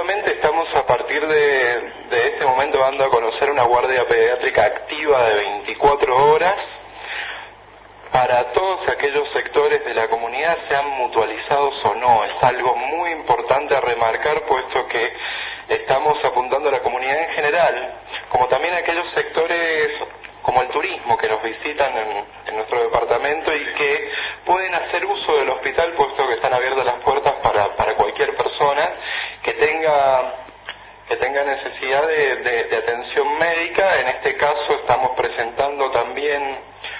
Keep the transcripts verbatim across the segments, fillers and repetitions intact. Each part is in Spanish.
efectivamente estamos a partir de, de este momento dando a conocer una guardia pediátrica activa de veinticuatro horas para todos aquellos sectores de la comunidad, sean mutualizados o no. Es algo muy importante a remarcar, puesto que estamos apuntando a la comunidad en general, como también a aquellos sectores como el turismo que nos visitan en, en nuestro departamento y que pueden hacer uso del hospital, puesto que están abiertas las puertas para, para cualquier persona que tenga que tenga necesidad de, de, de atención médica. En este caso estamos presentando también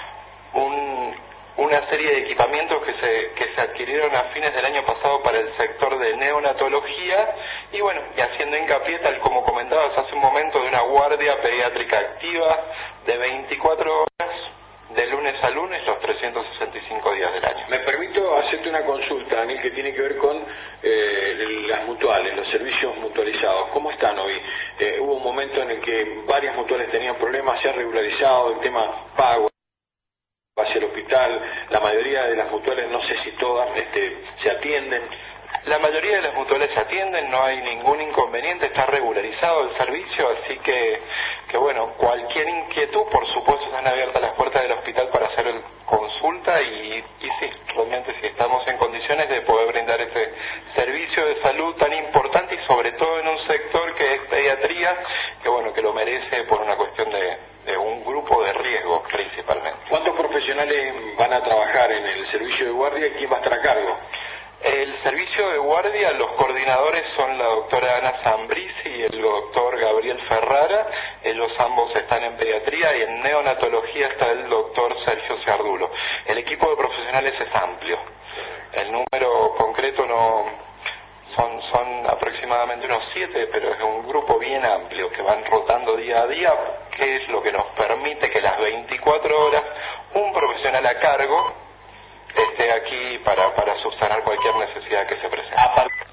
un, una serie de equipamientos que se, que se adquirieron a fines del año pasado para el sector de neonatología y bueno, y haciendo hincapié, tal como comentabas hace un momento, de una guardia pediátrica activa de veinticuatro horas de lunes a lunes, los trescientos sesenta y cinco días del año. Me permito hacerte una consulta, Daniel, que tiene que ver con eh, las mutuales, los servicios mutualizados. ¿Cómo están hoy? Eh, hubo un momento en el que varias mutuales tenían problemas, se ha regularizado el tema pago hacia el hospital, la mayoría de las mutuales, no sé si todas, este, se atienden. La mayoría de las mutuales se atienden, no hay ningún inconveniente, está regularizado el servicio, así que, que bueno, cualquier inquietud, por supuesto, están abiertas las puertas del hospital para hacer el consulta y, y sí, realmente sí estamos en condiciones de poder brindar ese servicio de salud tan importante y sobre todo en un sector que es pediatría, que bueno, que lo merece por una cuestión de, de un grupo de riesgo principalmente. ¿Cuántos profesionales van a trabajar en el servicio de guardia y quién va a estar a cargo? El servicio de guardia, los coordinadores son la doctora Ana Zambrisi y el doctor Gabriel Ferrara. Ellos ambos están en pediatría y en neonatología está el doctor Sergio Ciardulo. El equipo de profesionales es amplio. El número concreto no son, son aproximadamente unos siete, pero es un grupo bien amplio que van rotando día a día, que es lo que nos permite que las veinticuatro horas un profesional a cargo esté aquí para, para subsanar cualquier necesidad que se presente.